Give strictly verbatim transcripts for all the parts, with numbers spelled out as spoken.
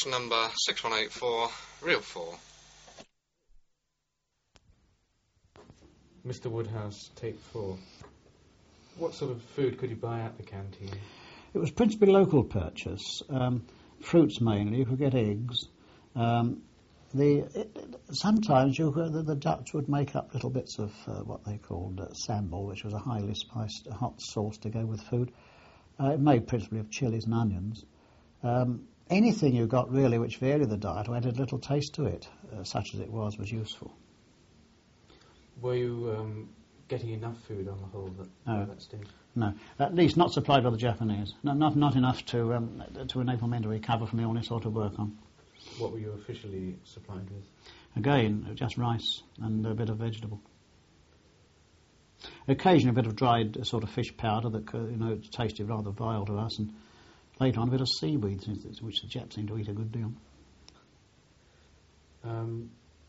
section number six one eight four, Real four. Mister Woodhouse, tape four. What sort of food could you buy at the canteen? It was principally local purchase, um, fruits mainly. You could get eggs. Um, the it, it, sometimes you could, the, the Dutch would make up little bits of uh, what they called uh, sambal, which was a highly spiced hot sauce to go with food. Uh, made principally of chilies and onions. Um, anything you got really which varied the diet or added little taste to it, uh, such as it was, was useful. Were you um, getting enough food on the whole that, no. at that stage? No, at least not supplied by the Japanese. No, not not enough to um, to enable men to recover from illness or to work on. What were you officially supplied with? Again, just rice and a bit of vegetable. Occasionally a bit of dried uh, sort of fish powder that, uh, you know, tasted rather vile to us, and later on a bit of seaweed, which the Japs seem to eat a good deal. Um,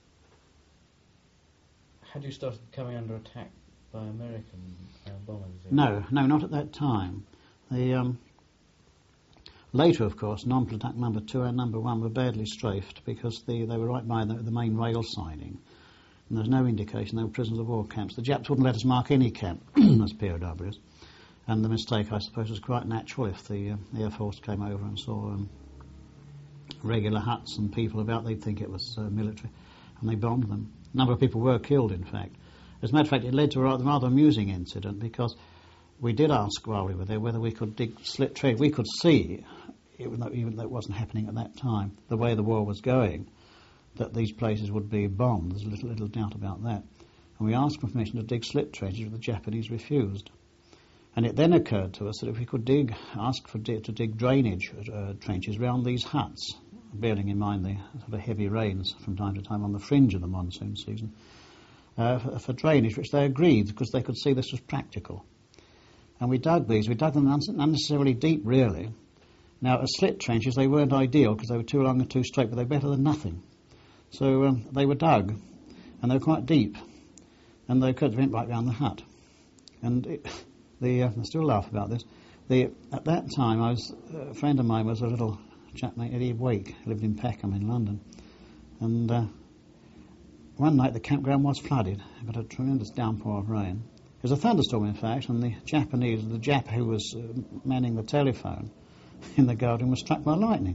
had you started coming under attack by American uh, bombers? No, no, not at that time. The um, later, of course, non-attack number two and number one were badly strafed because the, they were right by the, the main rail siding. And there's no indication they were prisoners of war camps. The Japs wouldn't let us mark any camp as P O Ws. And the mistake, I suppose, was quite natural if the uh, Air Force came over and saw um, regular huts and people about, they'd think it was uh, military, and they bombed them. A number of people were killed, in fact. As a matter of fact, it led to a rather, rather amusing incident because we did ask while we were there whether we could dig slit trenches. We could see, even though, even though it wasn't happening at that time, the way the war was going, that these places would be bombed. There's little, little doubt about that. And we asked for permission to dig slit trenches, but the Japanese refused. And it then occurred to us that if we could dig, ask for di- to dig drainage uh, trenches round these huts, bearing in mind the sort of heavy rains from time to time on the fringe of the monsoon season, uh, for, for drainage, which they agreed because they could see this was practical. And we dug these. We dug them un- unnecessarily deep, really. Now, as slit trenches, they weren't ideal because they were too long and too straight, but they were better than nothing. So um, they were dug, and they were quite deep, and they could have went right round the hut. And it, the uh, I still laugh about this. The at that time, I was a friend of mine was a little chap named Eddie Wake, lived in Peckham in London, and uh, one night the campground was flooded. It got a tremendous downpour of rain. It was a thunderstorm, in fact, and the Japanese, the Jap who was uh, manning the telephone in the garden was struck by lightning.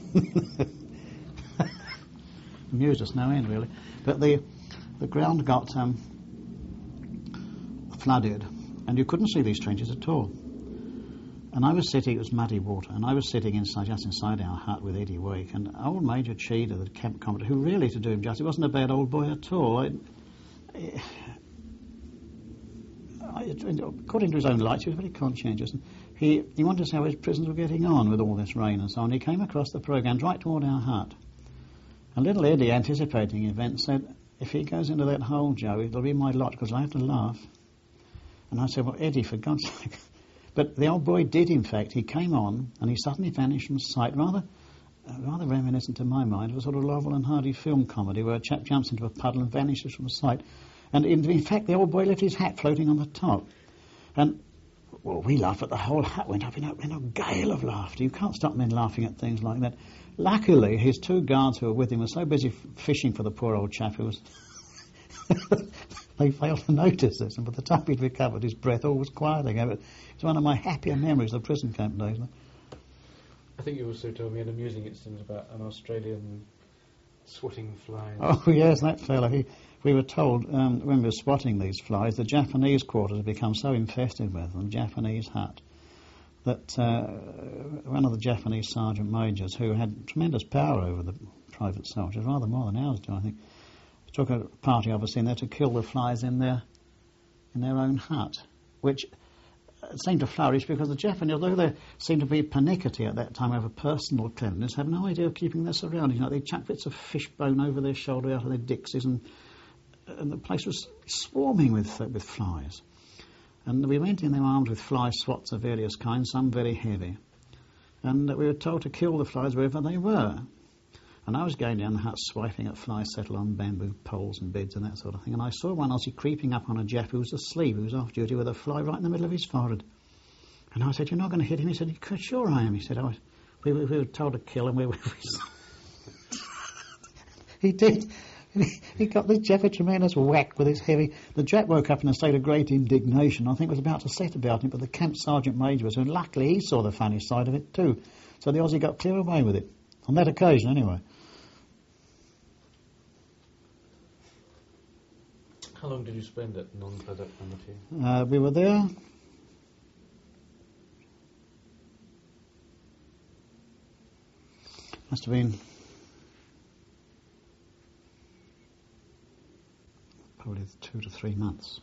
Amused us no end, really. But the the ground got um, flooded, and you couldn't see these trenches at all. And I was sitting, it was muddy water, and I was sitting inside, just inside our hut with Eddie Wake, and old Major Cheetah, the camp commander, who really, to do him justice, wasn't a bad old boy at all. I, I, according to his own lights, he was very conscientious. And he, he wanted to see how his prisoners were getting on with all this rain and so on. He came across the programme right toward our hut. And little Eddie, anticipating the event, said, if he goes into that hole, Joe, it'll be my lot, because I have to laugh. And I said, well, Eddie, for God's sake. But the old boy did, in fact. He came on, and he suddenly vanished from sight, rather uh, rather reminiscent to my mind of a sort of Laurel and Hardy film comedy where a chap jumps into a puddle and vanishes from sight. And in, in fact, the old boy left his hat floating on the top. And, well, we laughed, but the whole hut went up in a, in a gale of laughter. You can't stop men laughing at things like that. Luckily, his two guards who were with him were so busy f- fishing for the poor old chap who was... They failed to notice this, and by the time he'd recovered his breath, all was quiet again. But it's one of my happier memories of the prison camp days. I think you also told me an amusing incident about an Australian swatting flies. Oh, yes, that fellow. He, we were told, um, when we were spotting these flies, the Japanese quarters had become so infested with them, Japanese hut, that uh, one of the Japanese sergeant majors, who had tremendous power over the private soldiers, rather more than ours do, I think, took a party of us in there to kill the flies in their in their own hut, which seemed to flourish because the Japanese, although they seemed to be pernickety at that time over personal cleanliness, have no idea of keeping their surroundings. You know, they chuck bits of fish bone over their shoulder out of their dixies, and, and the place was swarming with uh, with flies. And we went in there armed with fly swats of various kinds, some very heavy, and we were told to kill the flies wherever they were. And I was going down the hut swiping at flies settled on bamboo poles and beds and that sort of thing. And I saw one Aussie creeping up on a Jap who was asleep, who was off duty, with a fly right in the middle of his forehead. And I said, you're not going to hit him? He said, sure I am. He said, I was, we, we were told to kill him. We, we, he did. He got the Jap a tremendous whack with his heavy... The Jap woke up in a state of great indignation. I think was about to set about it, but the camp sergeant major was, and luckily he saw the funny side of it too. So the Aussie got clear away with it. On that occasion, anyway. How long did you spend at non-Pladuk number two? Uh, we were there... Must have been... probably two to three months.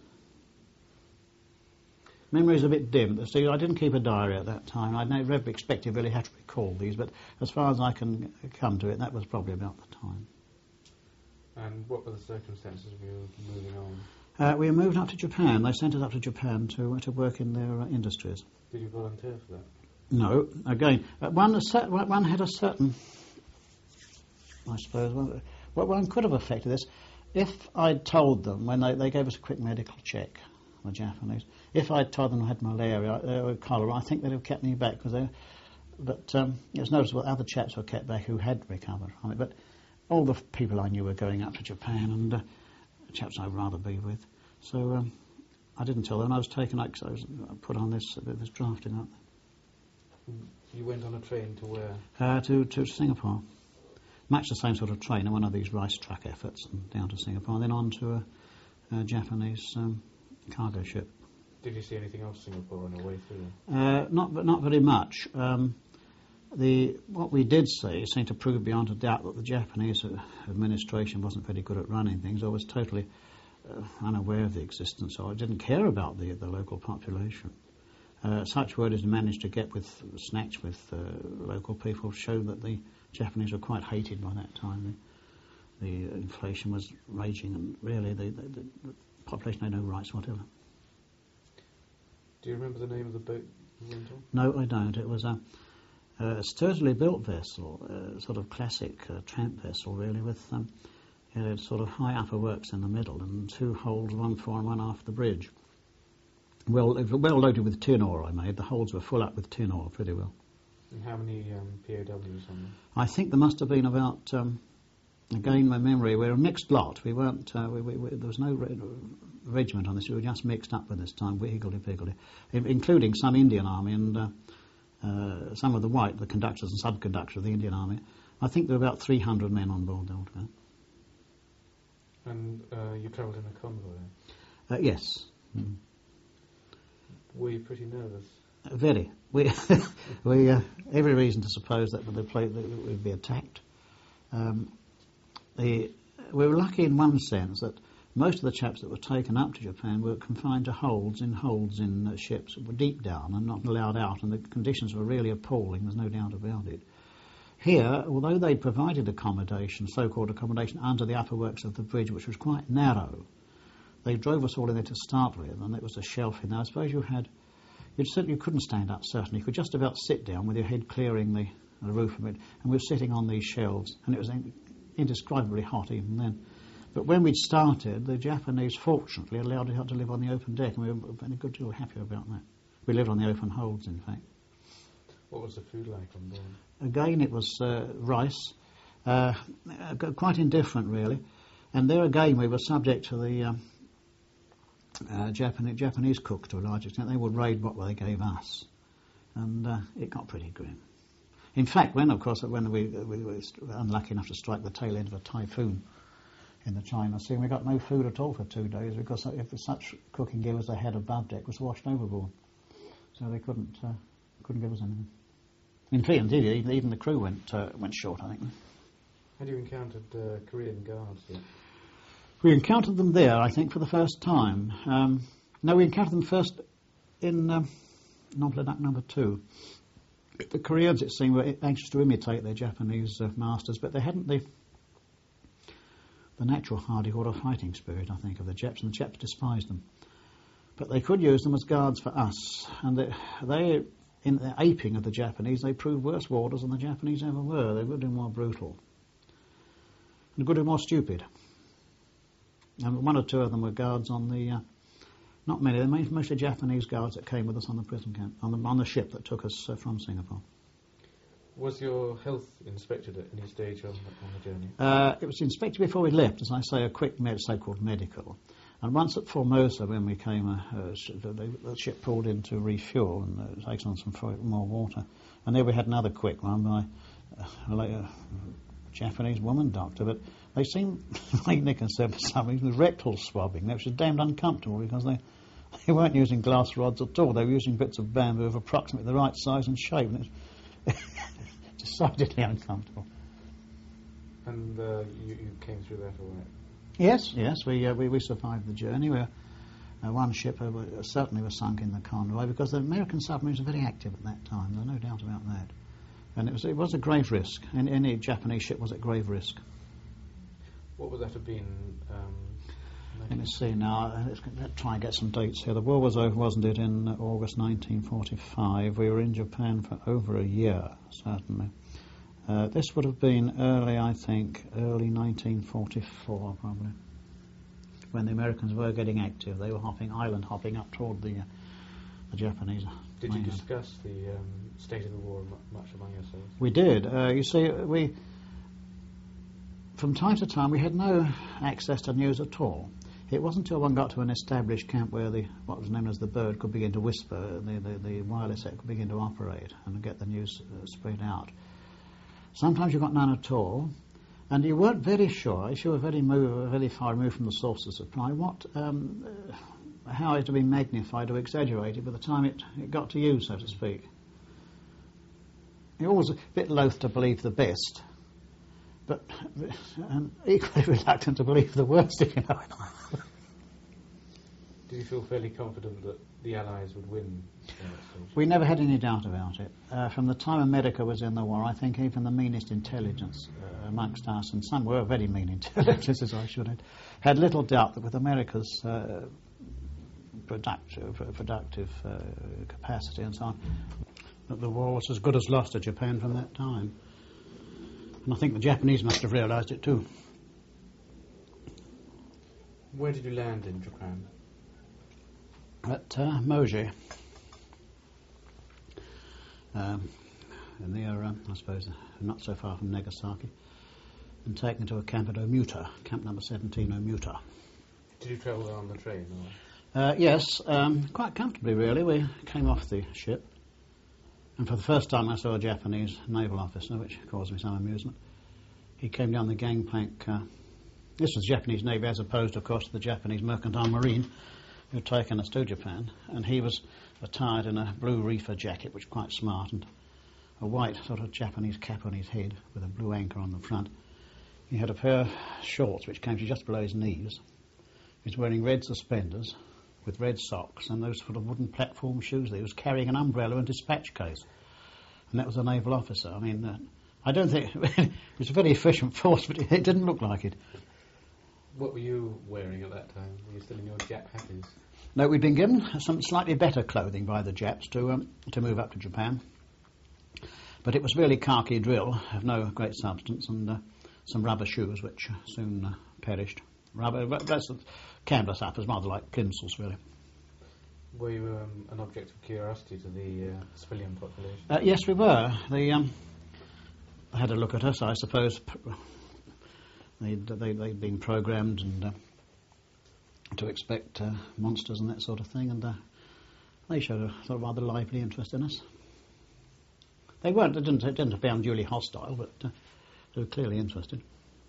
Memory's a bit dim. See, I didn't keep a diary at that time. I never expected really had to recall these, but as far as I can come to it, that was probably about the time. And what were the circumstances of you moving on? Uh, we moved up to Japan. They sent us up to Japan to to work in their uh, industries. Did you volunteer for that? No. Again, uh, one, one had a certain... I suppose... One, well, one could have affected this. If I'd told them, when they, they gave us a quick medical check, the Japanese, if I'd told them I had malaria uh, or cholera, I think they'd have kept me back. Because they, but um, it was noticeable other chaps were kept back who had recovered from it. But all the people I knew were going up to Japan, and uh, chaps I'd rather be with. So um, I didn't tell them. I was taken out because I was put on this, uh, this drafting up. You went on a train to where? Uh, to, to Singapore. Much the same sort of train, one of these rice truck efforts, and down to Singapore, and then on to a, a Japanese um, cargo ship. Did you see anything of Singapore on your way through? Uh, not, but not very much. Um, the what we did see seemed to prove beyond a doubt that the Japanese administration wasn't very good at running things, or was totally uh, unaware of the existence, or didn't care about the the local population. Uh, such word as managed to get with snatch with uh, local people showed that the Japanese were quite hated by that time. The, the inflation was raging, and really the, the, the population had no rights whatever. Do you remember the name of the boat you went on? No, I don't. It was a, a sturdily built vessel, a sort of classic uh, tramp vessel, really, with um, uh, sort of high upper works in the middle and two holds, one fore and one aft the bridge. Well, well loaded with tin ore, I made. The holds were full up with tin ore, pretty well. And how many um, P O Ws on them? I think there must have been about, um, again, my memory, we're a mixed lot. We weren't, uh, we, we, we, there was no re- regiment on this. We were just mixed up with this time, higgledy-piggledy, in, including some Indian Army and uh, uh, some of the white, the conductors and subconductors of the Indian Army. I think there were about three hundred men on board altogether. And uh, you travelled in a convoy? Uh, yes. Mm. Were you pretty nervous? Uh, very. We, we uh, every reason to suppose that the plane would be attacked. Um, the, we were lucky in one sense that most of the chaps that were taken up to Japan were confined to holds in holds in uh, ships that were deep down and not allowed out, and the conditions were really appalling. There's no doubt about it. Here, although they provided accommodation, so-called accommodation, under the upper works of the bridge, which was quite narrow, they drove us all in there to start with, and it was a shelf in there. I suppose you had, you'd certainly, you couldn't stand up, certainly. You could just about sit down with your head clearing the, the roof of it, and we were sitting on these shelves, and it was indescribably hot even then. But when we'd started, the Japanese, fortunately, allowed us to live on the open deck, and we were very good deal happy about that. We lived on the open holds, in fact. What was the food like on board? Again, it was uh, rice, uh, quite indifferent, really. And there again, we were subject to the um, uh, Japanese, Japanese cooks to a large extent. They would raid what they gave us, and uh, it got pretty grim. In fact, when, of course, when we, we were unlucky enough to strike the tail end of a typhoon in the China Sea, we got no food at all for two days because if the such cooking gear as they had above deck was washed overboard, so they couldn't uh, couldn't give us anything. In fact, indeed, even, even the crew went uh, went short, I think. Had you encountered uh, Korean guards yet? We encountered them there, I think, for the first time. Um, no, we encountered them first in um, non-Pladuk number two. The Koreans, it seemed, were anxious to imitate their Japanese uh, masters, but they hadn't the the natural hardihood or fighting spirit, I think, of the Japs, and the Japs despised them. But they could use them as guards for us, and they, they in the aping of the Japanese, they proved worse warders than the Japanese ever were. They were a good deal more brutal, and a good deal more stupid. And one or two of them were guards on the, uh, not many, they were mostly Japanese guards that came with us on the prison camp, on the, on the ship that took us uh, from Singapore. Was your health inspected at any stage on, on the journey? Uh, it was inspected before we left, as I say, a quick med- so-called medical. And once at Formosa, when we came, uh, uh, sh- the, the ship pulled in to refuel and uh, taken on some f- more water. And there we had another quick one by uh, a, a Japanese woman doctor, but they seemed, like Nick and said, for some reason, with rectal swabbing, which was damned uncomfortable because they, they weren't using glass rods at all. They were using bits of bamboo of approximately the right size and shape. And it was decidedly uncomfortable. And uh, you, you came through that all right? Yes, yes, we uh, we, we survived the journey. We, uh, one ship uh, certainly was sunk in the Conroy because the American submarines were very active at that time. There's no doubt about that. And it was it was a grave risk. Any, any Japanese ship was at grave risk. What would that have been? Um, Let me see now. Uh, let's, let's try and get some dates here. The war was over, wasn't it, in uh, August nineteen forty-five. We were in Japan for over a year, certainly. Uh, this would have been early, I think, early nineteen forty-four, probably, when the Americans were getting active. They were hopping, island hopping up toward the, uh, the Japanese. Did you mainland. discuss the um, state of the war mu- much among yourselves? We did. Uh, you see, we from time to time we had no access to news at all. It wasn't until one got to an established camp where the what was known as the bird could begin to whisper, the the, the wireless set could begin to operate and get the news uh, spread out. Sometimes you got none at all, and you weren't very sure, if you were very, move, very far removed from the source of supply, what, um, uh, how it had been magnified or exaggerated by the time it, it got to you, so to speak. You're always a bit loath to believe the best, but and equally reluctant to believe the worst, if you know what I mean. Do you feel fairly confident that the Allies would win? We never had any doubt about it. Uh, from the time America was in the war, I think even the meanest intelligence uh, amongst us, and some were very mean intelligences, I should add, had little doubt that with America's uh, productive, productive uh, capacity and so on, that the war was as good as lost to Japan from that time. And I think the Japanese must have realised it too. Where did you land in Japan? At uh, Moji, um, near, um, I suppose, not so far from Nagasaki, and taken to a camp at Omuta, camp number seventeen, Omuta. Did you travel there on the train? Or? Uh, yes, um, quite comfortably, really. We came off the ship, and for the first time I saw a Japanese naval officer, which caused me some amusement. He came down the gangplank. Uh, this was Japanese Navy, as opposed, of course, to the Japanese Mercantile Marine, who had taken us to Japan, and he was attired in a blue reefer jacket, which was quite smart, and a white sort of Japanese cap on his head with a blue anchor on the front. He had a pair of shorts which came to just below his knees. He was wearing red suspenders with red socks and those sort of wooden platform shoes. He was carrying an umbrella and dispatch case, and that was a naval officer. I mean, uh, I don't think it was a very efficient force, but it didn't look like it. What were you wearing at that time? Were you still in your Jap hatties? No, we'd been given some slightly better clothing by the Japs to um, to move up to Japan. But it was really khaki drill, of no great substance, and uh, some rubber shoes, which soon uh, perished. Rubber, that's canvas uppers, rather like plimsolls, really. Were you um, an object of curiosity to the uh, civilian population? Uh, yes, we were. They um, had a look at us, I suppose. They'd, they, they'd been programmed and uh, to expect uh, monsters and that sort of thing, and uh, they showed a sort of rather lively interest in us. They weren't, they didn't, they didn't appear unduly hostile, but uh, they were clearly interested.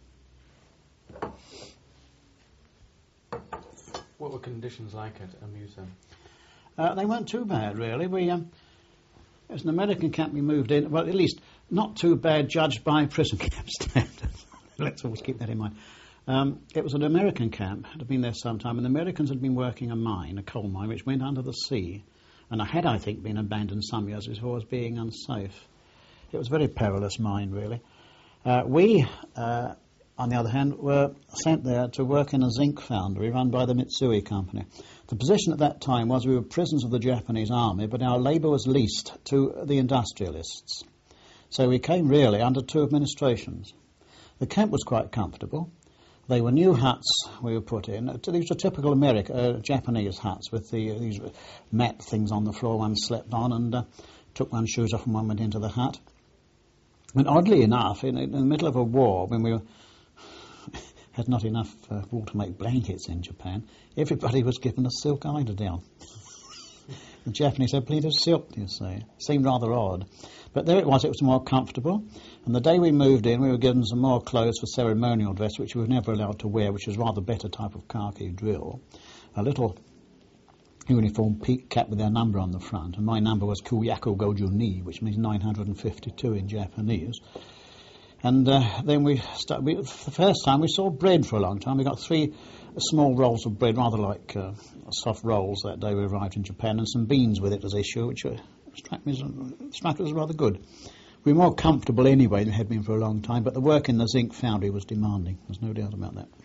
What were conditions like at Omuta? Uh, they weren't too bad, really. We, um, it was an American camp we moved in, well, at least not too bad judged by prison camp standards. Let's always keep that in mind. Um, it was an American camp, had been there some time, and the Americans had been working a mine, a coal mine, which went under the sea, and had, I think, been abandoned some years before as being unsafe. It was a very perilous mine, really. Uh, we, uh, on the other hand, were sent there to work in a zinc foundry run by the Mitsui Company. The position at that time was we were prisoners of the Japanese army, but our labour was leased to the industrialists. So we came really under two administrations. The camp was quite comfortable. They were new huts we were put in. These were typical American, uh, Japanese huts with the, uh, these mat things on the floor one slept on, and uh, took one's shoes off and one went into the hut. And oddly enough, in, in the middle of a war, when we were had not enough uh, wool to make blankets in Japan, everybody was given a silk eiderdown. The Japanese had plenty of silk, you see. Seemed rather odd. But there it was, it was more comfortable. And the day we moved in, we were given some more clothes for ceremonial dress, which we were never allowed to wear, which was rather better type of khaki drill. A little uniform peak cap with our number on the front. And my number was Kuyaku Goju Ni, which means nine hundred fifty-two in Japanese. And uh, then we, start, we, for the first time, we saw bread for a long time. We got three small rolls of bread, rather like uh, soft rolls that day we arrived in Japan, and some beans with it as issue, which uh, struck me as, struck us as rather good. We were more comfortable anyway than had been for a long time, but the work in the zinc foundry was demanding. There's no doubt about that.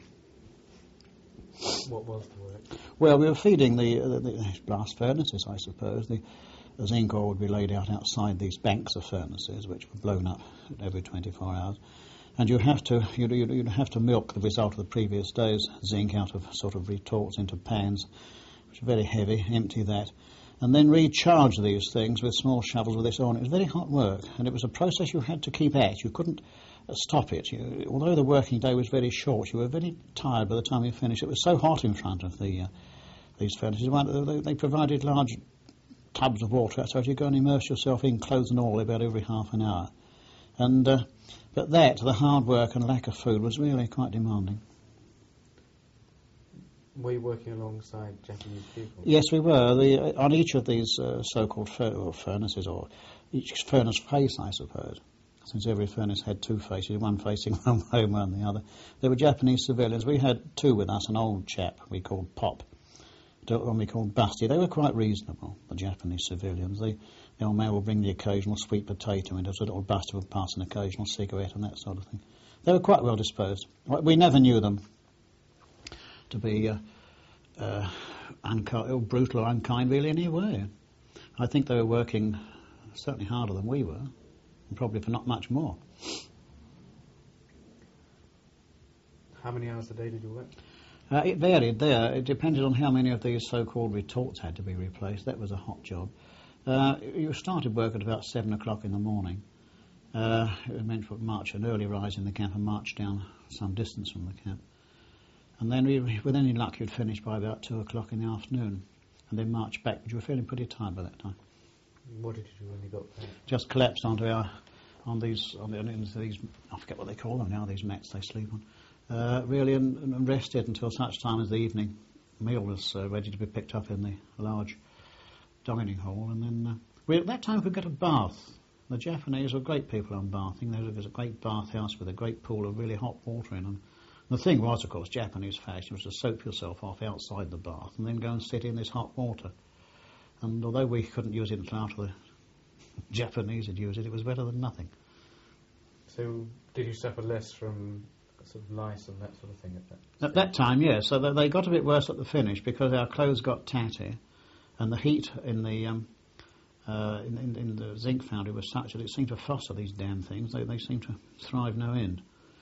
What was the work? Well, we were feeding the, uh, the, the blast furnaces, I suppose. The, the zinc ore would be laid out outside these banks of furnaces, which were blown up every twenty-four hours. And you have to you'd, you'd, you'd have to milk the result of the previous day's zinc out of sort of retorts into pans, which are very heavy, empty that, and then recharge these things with small shovels with this on. It was very hot work, and it was a process you had to keep at. You couldn't uh, stop it. You, although the working day was very short, you were very tired by the time you finished. It was so hot in front of the uh, these furnaces. They, they provided large tubs of water, so you go and immerse yourself in, clothes and all, about every half an hour. And uh, but that, the hard work and lack of food, was really quite demanding. Were you working alongside Japanese people? Yes, we were. The, on each of these uh, so-called fur- or furnaces, or each furnace face, I suppose, since every furnace had two faces, one facing one way and one the other, there were Japanese civilians. We had two with us, an old chap we called Pop, one we called Busty. They were quite reasonable, the Japanese civilians. They, the old man would bring the occasional sweet potato, and there was a little Busty would pass an occasional cigarette and that sort of thing. They were quite well disposed. We never knew them to be uh, uh, unki- or brutal or unkind really in any way. I think they were working certainly harder than we were, and probably for not much more. How many hours a day did you work? Uh, it varied there. It depended on how many of these so-called retorts had to be replaced. That was a hot job. Uh, you started work at about seven o'clock in the morning. Uh, it was meant for march, an early rise in the camp and march down some distance from the camp. And then, we, with any luck, you'd finish by about two o'clock in the afternoon, and then march back. But you were feeling pretty tired by that time. What did you do when you got back? Just collapsed onto our, on these, on, the, on these, I forget what they call them now, these mats they sleep on. Uh, really, and, and rested until such time as the evening meal was uh, ready to be picked up in the large dining hall. And then uh, we, at that time we could get a bath. The Japanese were great people on bathing. There was a great bathhouse with a great pool of really hot water in them. And the thing was, of course, Japanese fashion was to soap yourself off outside the bath and then go and sit in this hot water. And although we couldn't use it until after the Japanese had used it, it was better than nothing. So did you suffer less from sort of lice and that sort of thing at that At that time, yes. So they got a bit worse at the finish because our clothes got tatty, and the heat in the um, uh, in, in, in the zinc foundry was such that it seemed to foster these damn things. They they seemed to thrive no end.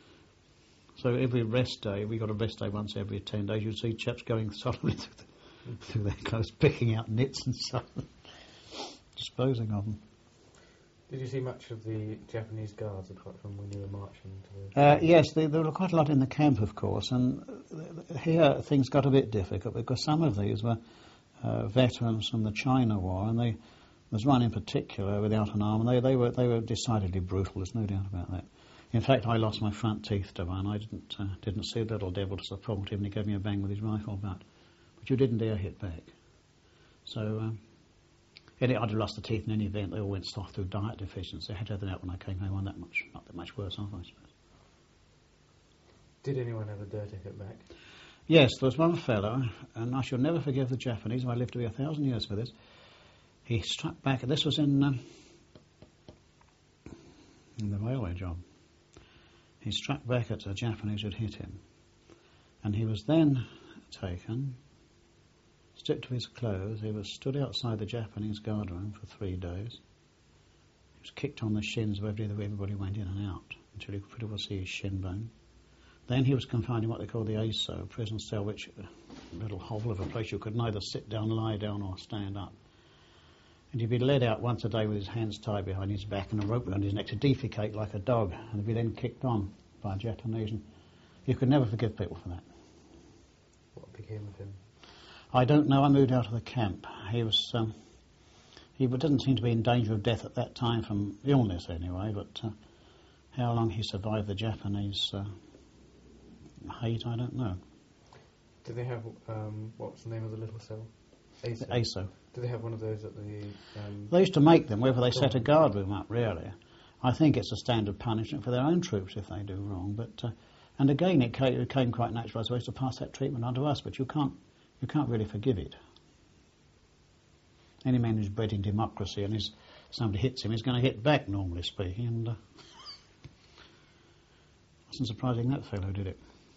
So every rest day, we got a rest day once every ten days. You'd see chaps going solidly through, the, through their clothes, picking out nits and stuff, disposing of them. Did you see much of the Japanese guards apart from when you were marching to the... Uh, yes, they, there were quite a lot in the camp, of course, and here things got a bit difficult because some of these were uh, veterans from the China War, and they, there's one in particular without an arm, and they, they were they were decidedly brutal. There's no doubt about that. In fact, I lost my front teeth to one. I didn't uh, didn't see the little devil to support him, and he gave me a bang with his rifle butt, but you didn't dare hit back. So. Um, I'd have lost the teeth in any event. They all went soft through diet deficiency. I had to have them out when I came home. I'm that much, not that much worse off, I suppose. Did anyone ever dare to hit back? Yes, there was one fellow, and I shall never forgive the Japanese. I lived to be a thousand years for this. He struck back. This was in, um, in the railway job. He struck back at a Japanese who'd hit him, and he was then taken, stripped to his clothes. He was stood outside the Japanese guard room for three days. He was kicked on the shins wherever everybody went in and out until you could pretty well see his shin bone. Then he was confined in what they call the A S O, prison cell, which a little hovel of a place you could neither sit down, lie down, or stand up. and he'd be led out once a day with his hands tied behind his back and a rope around his neck to defecate like a dog, and he'd be then kicked on by a Japanese. And you could never forgive people for that. What became of him? I don't know. I moved out of the camp. He was. Um, he didn't seem to be in danger of death at that time from illness, anyway. But uh, how long he survived the Japanese uh, hate, I don't know. Did they have um, what was the name of the little cell? A S O. A S O. Did they have one of those at the? Um, They used to make them, whether they set a guard room up, really. I think it's a standard punishment for their own troops if they do wrong. But uh, and again, it came, it came quite natural, I suppose, to pass that treatment on to us. But you can't, you can't really forgive it. Any man who's bred in democracy and is, somebody hits him, he's going to hit back, normally speaking. And uh, wasn't surprising that fellow did it.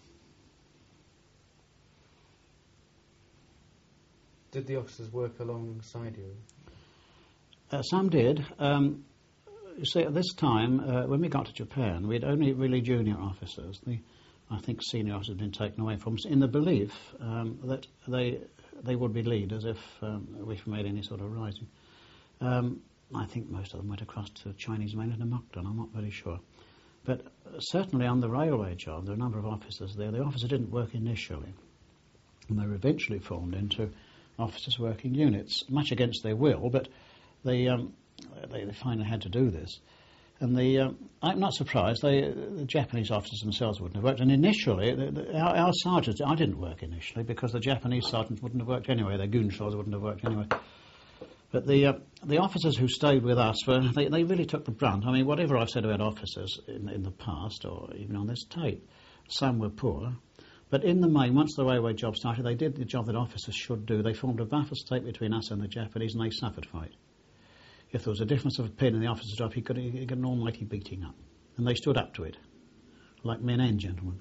Did the officers work alongside you? Uh, some did. Um, you see, at this time, uh, when we got to Japan, we had only really junior officers. The, I think senior officers had been taken away from us in the belief um, that they they would be leaders if um, we made any sort of rising. Um, I think most of them went across to Chinese mainland and Mukden, I'm not very sure. But uh, certainly on the railway job, there were a number of officers there. The officers didn't work initially, and they were eventually formed into officers working units, much against their will, but they um, they, they finally had to do this. And the um, I'm not surprised, they, the Japanese officers themselves wouldn't have worked. And initially, the, the, our, our sergeants, I didn't work initially, because the Japanese sergeants wouldn't have worked anyway, their goonshots wouldn't have worked anyway. But the uh, the officers who stayed with us, were they, they really took the brunt. I mean, whatever I've said about officers in, in the past, or even on this tape, some were poor. But in the main, once the railway job started, they did the job that officers should do. They formed a buffer state between us and the Japanese, and they suffered for it. If there was a difference of opinion in the officer's job, he got, he got an almighty beating up. And they stood up to it, like men and gentlemen.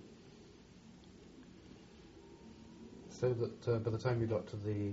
So that uh, by the time you got to the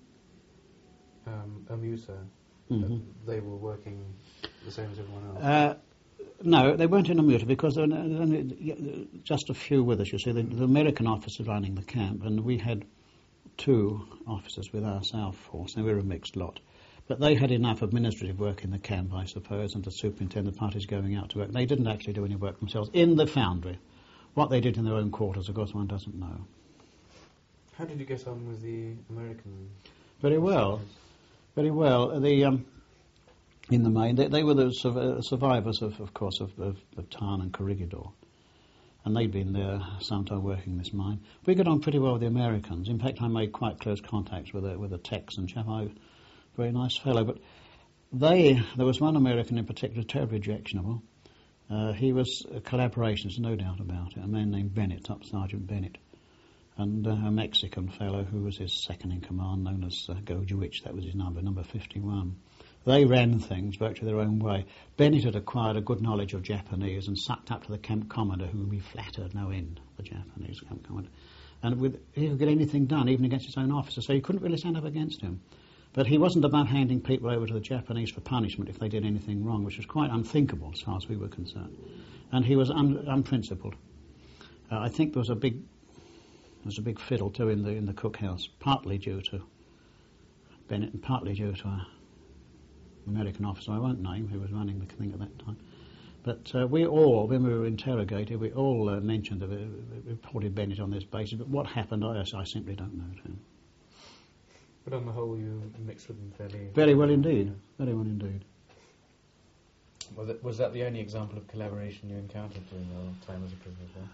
um, Amusa, Mm-hmm. uh, they were working the same as everyone else? Uh, no, they weren't in Amuta because there were only just a few with us, you see. The, the American officers running the camp, and we had two officers with us, our force, and we were a mixed lot. But they had enough administrative work in the camp, I suppose, and to superintend the parties going out to work. They didn't actually do any work themselves in the foundry. What they did in their own quarters, of course, one doesn't know. How did you get on with the American? Very well. Very well. The um, in the main, they, they were the sur- survivors, of, of course, of, of, of Tarn and Corregidor. And they'd been there sometime working this mine. We got on pretty well with the Americans. In fact, I made quite close contacts with a, with a Texan chap. I, very nice fellow. But they, there was one American in particular, terribly objectionable. Uh, he was a collaborationist, no doubt about it. A man named Bennett, Top Sergeant Bennett. And uh, a Mexican fellow who was his second in command, known as uh, Gojewicz, that was his number, number fifty-one. They ran things virtually their own way. Bennett had acquired a good knowledge of Japanese and sucked up to the camp commander, whom he flattered no end, the Japanese camp commander. And with, he could get anything done, even against his own officers, so you couldn't really stand up against him. But he wasn't above handing people over to the Japanese for punishment if they did anything wrong, which was quite unthinkable as far as we were concerned. And he was un- unprincipled. Uh, I think there was a big... There was a big fiddle too in the in the cookhouse, partly due to Bennett and partly due to an American officer I won't name who was running the thing at that time. But uh, we all, when we were interrogated, we all uh, mentioned that we reported Bennett on this basis. But what happened, I, I simply don't know. Too. But on the whole, you mixed with them fairly. Very well indeed. Very well indeed. Was that, was that the only example of collaboration you encountered during your time as a prisoner as well?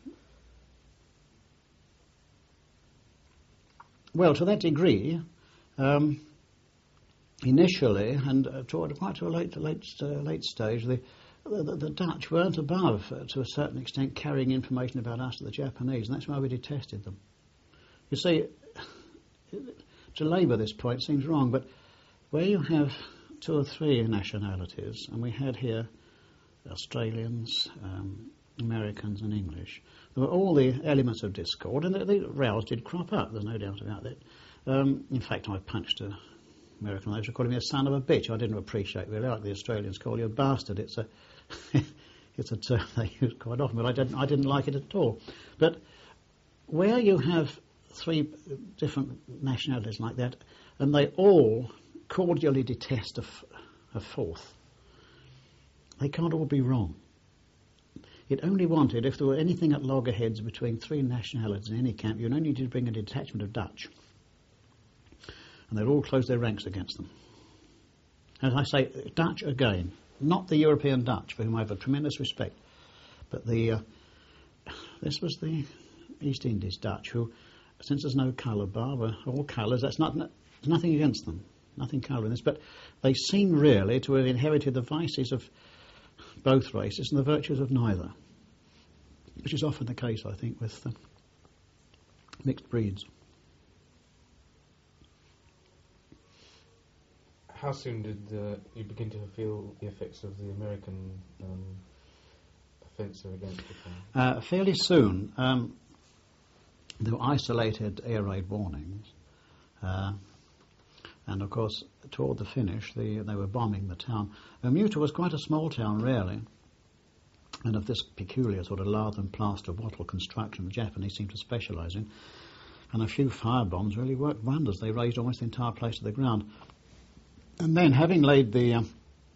Well, to that degree, um, initially, and uh, toward quite to a late, late, uh, late stage, the, the, the Dutch weren't above, uh, to a certain extent, carrying information about us to the Japanese, and that's why we detested them. You see, to labour this point seems wrong, but where you have two or three nationalities, and we had here Australians, um, Americans and English, there were all the elements of discord, and the, the rows did crop up, there's no doubt about that. Um, in fact, I punched a American, they were calling me a son of a bitch. I didn't appreciate really like the Australians call you a bastard. It's a it's a term they use quite often, but I didn't I didn't like it at all. But where you have three different nationalities like that, and they all cordially detest a, f- a fourth. They can't all be wrong. It only wanted, if there were anything at loggerheads between three nationalities in any camp, you only needed to bring a detachment of Dutch. And they'd all close their ranks against them. As I say, Dutch again, not the European Dutch, for whom I have a tremendous respect, but the uh, this was the East Indies Dutch, who, since there's no colour bar, were all colours. That's not, there's nothing against them, nothing colour in this, but they seem really to have inherited the vices of both races and the virtues of neither, which is often the case, I think, with uh, mixed breeds. How soon did uh, you begin to feel the effects of the American um, offensive against Japan? Uh, fairly soon. Um, there were isolated air raid warnings. Uh, and, of course, toward the finish, the, they were bombing the town. Bermuda was quite a small town, really, and of this peculiar sort of lath and plaster wattle construction the Japanese seemed to specialise in. And a few firebombs really worked wonders. They razed almost the entire place to the ground. And then, having laid the uh,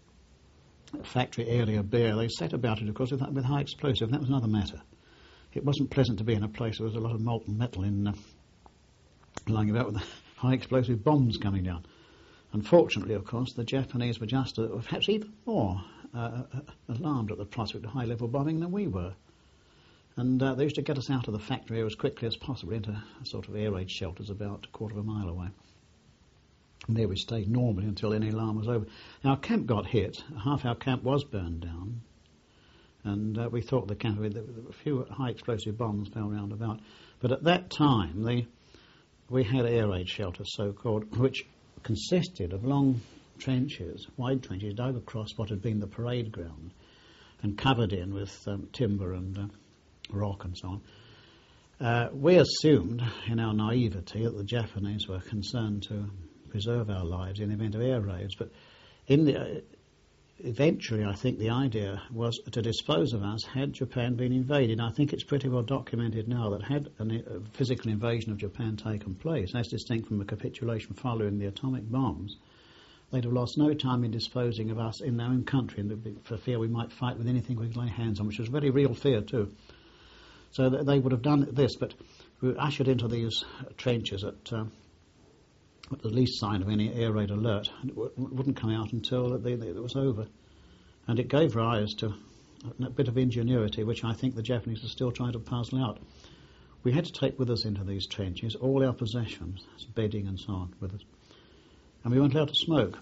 factory area bare, they set about it, of course, with, with high explosive, and that was another matter. It wasn't pleasant to be in a place where there was a lot of molten metal in uh, lying about with high explosive bombs coming down. Unfortunately, of course, the Japanese were just, uh, perhaps even more, uh, uh, alarmed at the prospect of high-level bombing than we were. And uh, they used to get us out of the factory as quickly as possible into a sort of air raid shelters about a quarter of a mile away. And there we stayed normally until any alarm was over. Now, our camp got hit. Half our camp was burned down. And uh, we thought the camp, a few high-explosive bombs fell round about. But at that time, the, we had air raid shelters, so-called, which consisted of long trenches, wide trenches, dug across what had been the parade ground and covered in with um, timber and uh, rock and so on. Uh, we assumed, in our naivety, that the Japanese were concerned to preserve our lives in the event of air raids, but in the, uh, eventually I think the idea was to dispose of us had Japan been invaded. I think it's pretty well documented now that had a uh, physical invasion of Japan taken place, as distinct from a capitulation following the atomic bombs, they'd have lost no time in disposing of us in their own country, and for fear we might fight with anything we could lay hands on, which was a very real fear too. So that they would have done this, but we were ushered into these trenches at uh, at the least sign of any air raid alert, and it w- wouldn't come out until they, they, it was over. And it gave rise to a bit of ingenuity, which I think the Japanese are still trying to puzzle out. We had to take with us into these trenches all our possessions, bedding and so on, with us. And we weren't allowed to smoke.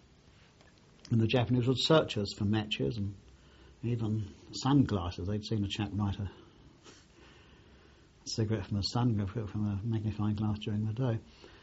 And the Japanese would search us for matches and even sunglasses. They'd seen a chap light a cigarette from the sun, from a magnifying glass during the day.